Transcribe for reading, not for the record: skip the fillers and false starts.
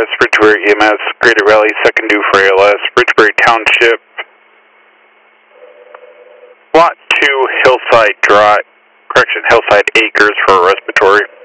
ALS, Bridgebury EMS, Greater Valley, second due for ALS, Bridgebury Township, Lot 2, Hillside Drive, Hillside Acres for respiratory.